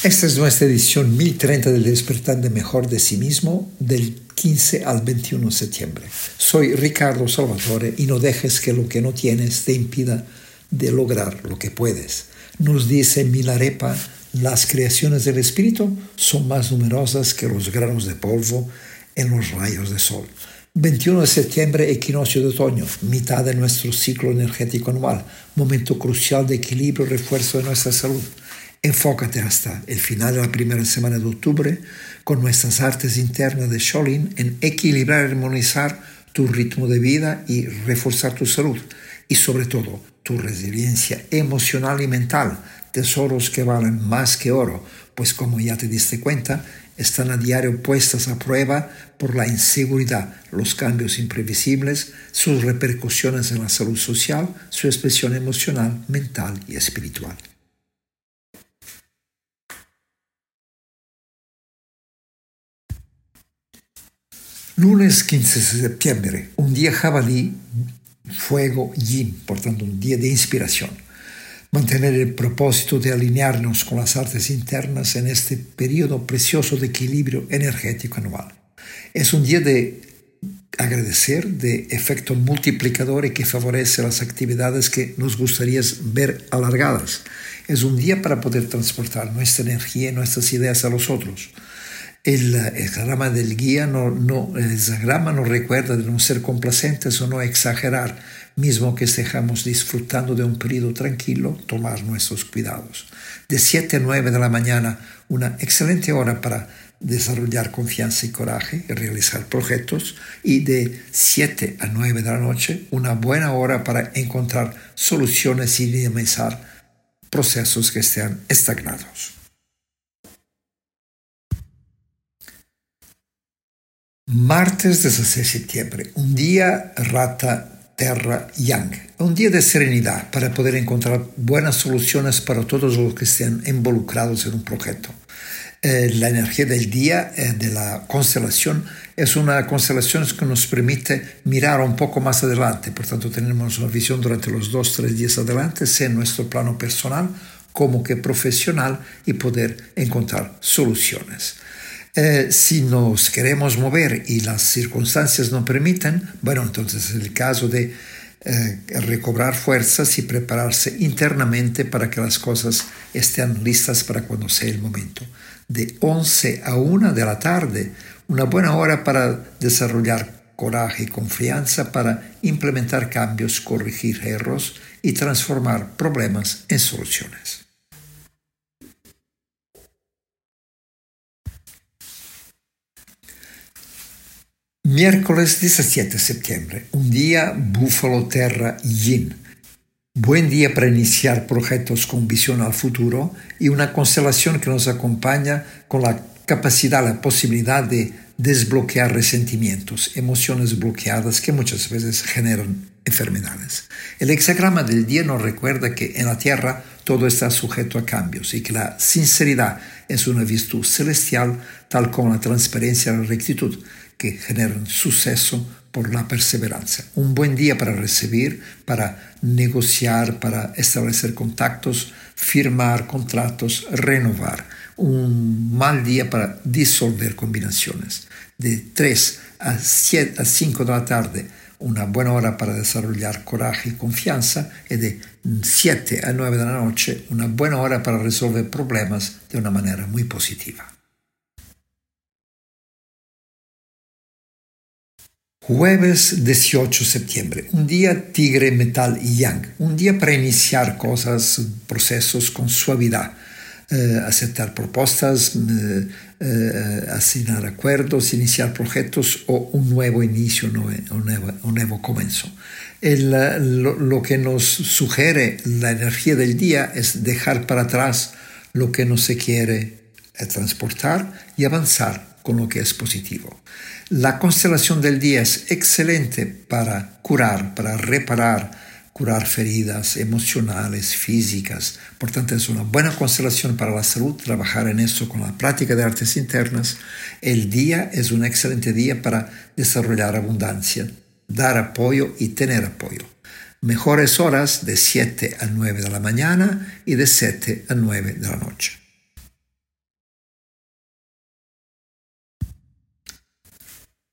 Esta es nuestra edición 1030 del Despertar de Mejor de Sí Mismo del 15 al 21 de septiembre. Soy Ricardo Salvatore y no dejes que lo que no tienes te impida de lograr lo que puedes. Nos dice Milarepa, las creaciones del espíritu son más numerosas que los granos de polvo en los rayos de sol. 21 de septiembre, equinoccio de otoño, mitad de nuestro ciclo energético anual, momento crucial de equilibrio y refuerzo de nuestra salud. Enfócate hasta el final de la primera semana de octubre con nuestras artes internas de Shaolin en equilibrar y armonizar tu ritmo de vida y reforzar tu salud y sobre todo tu resiliencia emocional y mental, tesoros que valen más que oro, pues como ya te diste cuenta, están a diario puestas a prueba por la inseguridad, los cambios imprevisibles, sus repercusiones en la salud social, su expresión emocional, mental y espiritual. Lunes 15 de septiembre, un día jabalí, fuego yin, por tanto un día de inspiración. Mantener el propósito de alinearnos con las artes internas en este periodo precioso de equilibrio energético anual. Es un día de agradecer, de efecto multiplicador y que favorece las actividades que nos gustaría ver alargadas. Es un día para poder transportar nuestra energía y nuestras ideas a los otros. El hexagrama del guía el hexagrama nos recuerda de no ser complacientes o no exagerar, mismo que estemos disfrutando de un periodo tranquilo, tomar nuestros cuidados. De 7 a 9 de la mañana, una excelente hora para desarrollar confianza y coraje y realizar proyectos, y de 7 a 9 de la noche, una buena hora para encontrar soluciones y dinamizar procesos que estén estagnados. Martes 16 de septiembre, un día rata terra yang, un día de serenidad para poder encontrar buenas soluciones para todos los que estén involucrados en un proyecto. La energía del día de la constelación es una constelación que nos permite mirar un poco más adelante, por tanto tenemos una visión durante los 2-3 días adelante, sea en nuestro plano personal como que profesional, y poder encontrar soluciones. Si nos queremos mover y las circunstancias no permiten, bueno, entonces es el caso de recobrar fuerzas y prepararse internamente para que las cosas estén listas para cuando sea el momento. De 11 a 1 de la tarde, una buena hora para desarrollar coraje y confianza para implementar cambios, corregir errores y transformar problemas en soluciones. Miércoles 17 de septiembre, un día búfalo terra yin. Buen día para iniciar proyectos con visión al futuro y una constelación que nos acompaña con la capacidad, la posibilidad de desbloquear resentimientos, emociones bloqueadas que muchas veces generan enfermedades. El hexagrama del día nos recuerda que en la Tierra todo está sujeto a cambios y que la sinceridad es una virtud celestial, tal como la transparencia y la rectitud, que generan suceso por la perseverancia. Un buen día para recibir, para negociar, para establecer contactos, firmar contratos, renovar. Un mal día para disolver combinaciones. De 3 a 5 de la tarde, una buena hora para desarrollar coraje y confianza, y de 7 a 9 de la noche, una buena hora para resolver problemas de una manera muy positiva. Jueves 18 de septiembre, un día tigre metal y yang, un día para iniciar cosas, procesos con suavidad, aceptar propuestas, asignar acuerdos, iniciar proyectos o un nuevo inicio, un nuevo comienzo. Lo que nos sugiere la energía del día es dejar para atrás lo que no se quiere transportar y avanzar con lo que es positivo. La constelación del día es excelente para curar, para reparar, curar feridas emocionales, físicas. Por tanto, es una buena constelación para la salud, trabajar en eso con la práctica de artes internas. El día es un excelente día para desarrollar abundancia, dar apoyo y tener apoyo. Mejores horas de 7 a 9 de la mañana y de 7 a 9 de la noche.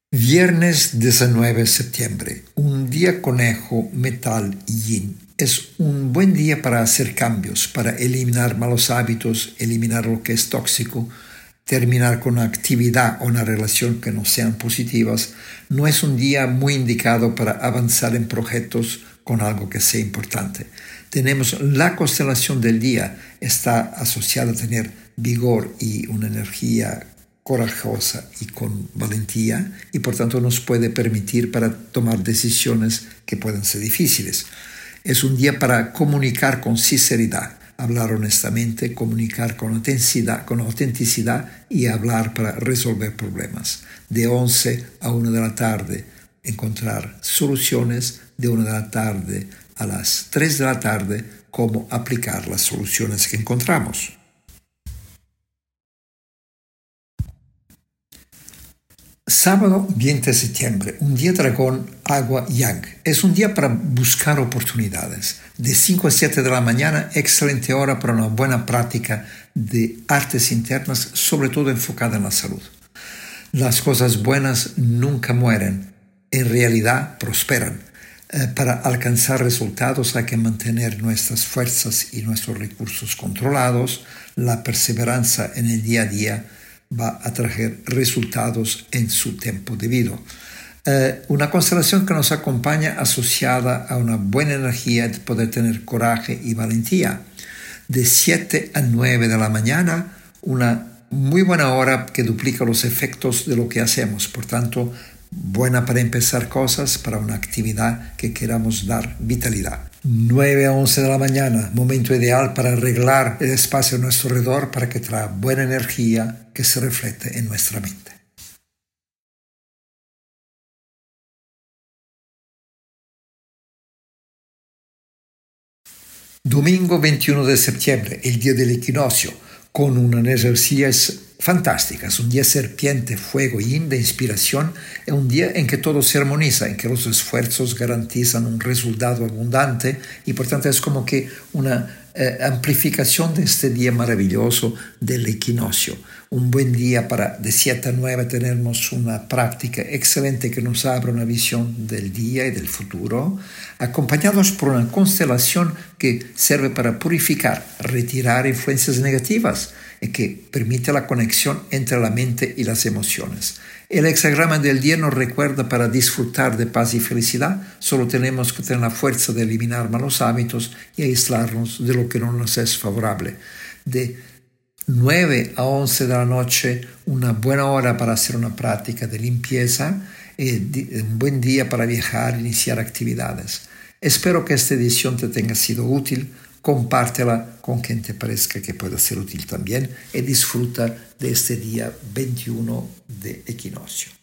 Viernes 19 de septiembre, un día conejo, metal y yin. Es un buen día para hacer cambios, para eliminar malos hábitos, eliminar lo que es tóxico, terminar con una actividad o una relación que no sean positivas. No es un día muy indicado para avanzar en proyectos con algo que sea importante. Tenemos la constelación del día, está asociada a tener vigor y una energía corajosa y con valentía, y por tanto nos puede permitir para tomar decisiones que pueden ser difíciles. Es un día para comunicar con sinceridad, hablar honestamente, comunicar con autenticidad y hablar para resolver problemas. De 11 a 1 de la tarde, encontrar soluciones. De 1 de la tarde a las 3 de la tarde, cómo aplicar las soluciones que encontramos. Sábado 20 de septiembre, un día dragón, agua yang. Es un día para buscar oportunidades. De 5 a 7 de la mañana, excelente hora para una buena práctica de artes internas, sobre todo enfocada en la salud. Las cosas buenas nunca mueren, en realidad prosperan. Para alcanzar resultados hay que mantener nuestras fuerzas y nuestros recursos controlados. La perseverancia en el día a día va a traer resultados en su tiempo debido. Una constelación que nos acompaña asociada a una buena energía de poder tener coraje y valentía. De 7 a 9 de la mañana, una muy buena hora que duplica los efectos de lo que hacemos. Por tanto, buena para empezar cosas, para una actividad que queramos dar vitalidad. 9 a 11 de la mañana, momento ideal para arreglar el espacio a nuestro alrededor para que traiga buena energía que se refleje en nuestra mente. Domingo 21 de septiembre, el día del equinoccio, con una energía fantástica. Es un día serpiente, fuego, yin de inspiración. Es un día en que todo se armoniza, en que los esfuerzos garantizan un resultado abundante y por tanto es como que una amplificación de este día maravilloso del equinoccio. Un buen día para de 7 a 9 tenemos una práctica excelente que nos abre una visión del día y del futuro, acompañados por una constelación que sirve para purificar, retirar influencias negativas y que permite la conexión entre la mente y las emociones. El hexagrama del día nos recuerda para disfrutar de paz y felicidad, solo tenemos que tener la fuerza de eliminar malos hábitos y aislarnos de lo que no nos es favorable. De 9 a 11 de la noche, una buena hora para hacer una práctica de limpieza, un buen día para viajar e iniciar actividades. Espero que esta edición te tenga sido útil. Compártela con quien te parezca que pueda ser útil también y disfruta de este día 21 de equinoccio.